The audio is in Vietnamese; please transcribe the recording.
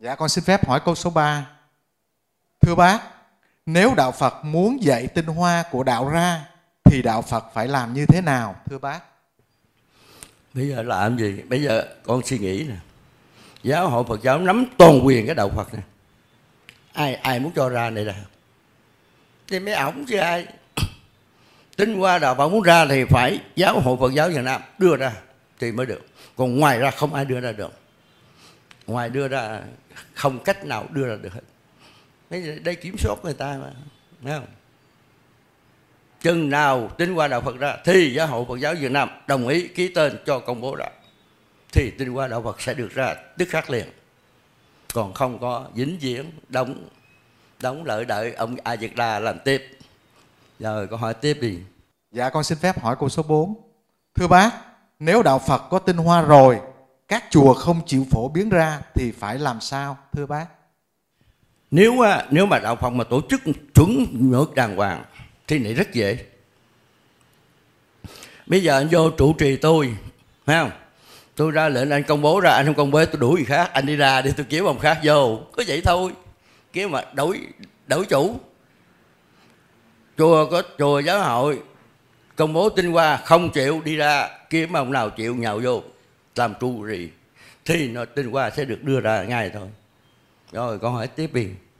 Dạ con xin phép hỏi câu số 3. Thưa bác, nếu đạo Phật muốn dạy tinh hoa của đạo ra thì đạo Phật phải làm như thế nào thưa bác? Bây giờ làm gì? Bây giờ con suy nghĩ nè. Giáo hội Phật giáo nắm toàn quyền cái đạo Phật này. Ai muốn cho ra này ra thì mấy ổng chứ ai. Tinh hoa đạo Phật muốn ra thì phải giáo hội Phật giáo Việt Nam đưa ra thì mới được. Còn ngoài ra không ai đưa ra được. Ngoài đưa ra không cách nào đưa ra được hết. Đây kiểm soát người ta mà, thấy không? Chừng nào tinh hoa đạo Phật ra thì giáo hội Phật giáo Việt Nam đồng ý ký tên cho công bố ra thì tinh hoa đạo Phật sẽ được ra tức khắc liền. Còn không có vĩnh viễn đóng lợi đợi ông A Di Đà làm tiếp. Rồi câu hỏi tiếp đi. Dạ con xin phép hỏi câu số 4. Thưa bác, nếu đạo Phật có tinh hoa rồi, các chùa không chịu phổ biến ra thì phải làm sao thưa bác? Nếu mà đạo Phật mà tổ chức chuẩn mực đàng hoàng thì này rất dễ. Bây giờ anh vô trụ trì tôi, phải không? Tôi ra lệnh anh công bố ra, anh không công bố tôi đuổi người khác, anh đi ra đi tôi kiếm ông khác vô, có vậy thôi. Kiếm mà đổi chủ. Chùa giáo hội công bố tinh hoa không chịu đi ra, kiếm ông nào chịu nhào vô làm trụ trì thì tinh hoa sẽ được đưa ra ngay thôi. Rồi con hỏi tiếp đi.